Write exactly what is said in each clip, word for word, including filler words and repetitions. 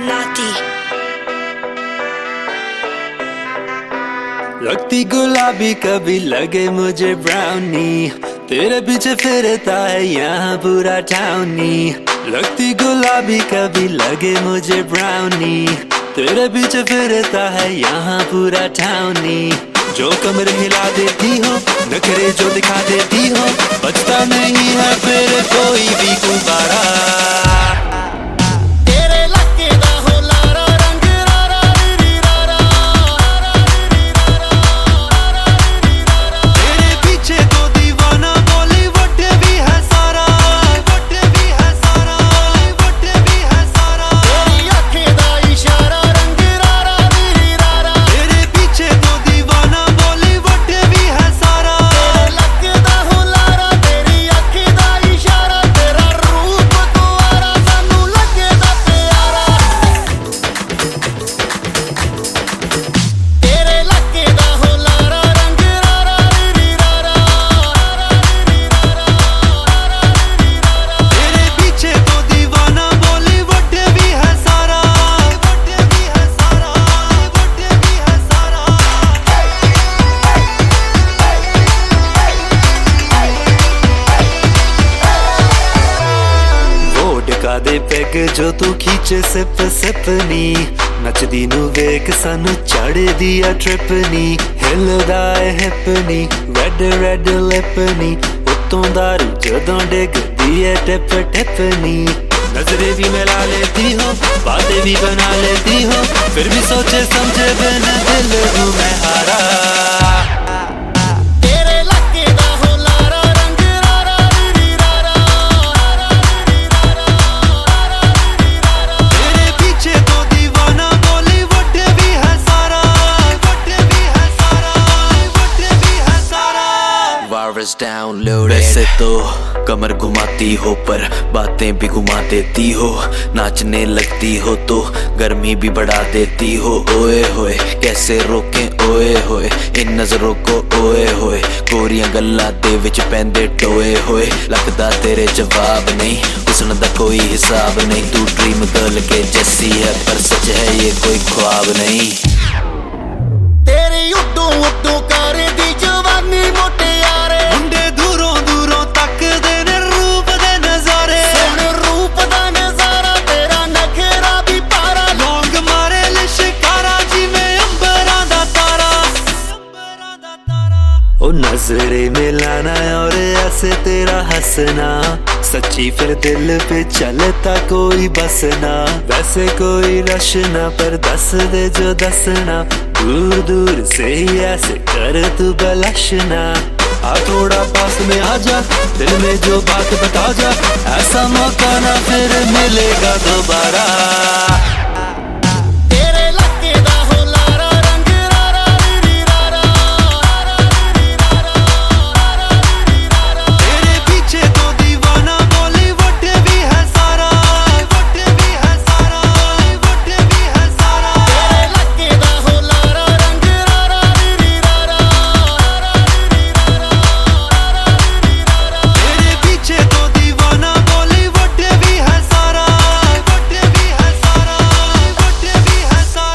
Illuminati। लगती गुलाबी कभी लगे मुझे ब्राउनी, तेरे पीछे फिरता है यहाँ पूरा टाउनी। लगती गुलाबी कभी लगे मुझे ब्राउनी, तेरे पीछे फिरता है यहाँ पूरा टाउनी। जो कमर हिला देती हो, नखरे जो दिखा देती हो, बचता नहीं है फिर कोई भी गुब्बारा। दे पैग जो तू खींचे सिप सिपनी, नचदी नू वेख सानू चढ़ दिया ट्रिपनी। हिलदा है हिपनी, रेड रेड लिपनी, उत्तों दारू जदों डिगदी है टिप टिपनी। नजरें भी मिला लेती हो, बातें भी बना लेती हो, फिर भी सोचे समझे बिन दिल हूँ मैं हारा। डाउनलोड वैसे तो कमर घुमाती हो पर बातें भी घुमा देती हो, नाचने लगती हो तो गर्मी भी बढ़ा देती हो। ओए होए कैसे रोकें ओए होए इन नजरों को, ओए होए गोरियां गल्लां दे विच पैंदे टोए होए। लगदा तेरे जवाब नहीं, हुस्न दा कोई हिसाब नहीं, तू ड्रीम गर्ल के जैसी है पर सच है ये कोई ख्वाब नहीं। तेरी उड्डू उड्डू कर दी जवानी मोटे ओ नजरे मिलाना और ऐसे तेरा हंसना, सच्ची फिर दिल पे चलता कोई बसना। वैसे कोई रशना पर दस दे जो दसना, दूर दूर से ही ऐसे कर तू बलशना। आ थोड़ा पास में आ जा, दिल में जो बात बता जा, ऐसा मौका ना फिर मिलेगा दोबारा।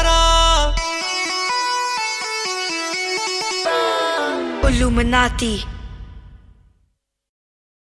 Illuminati।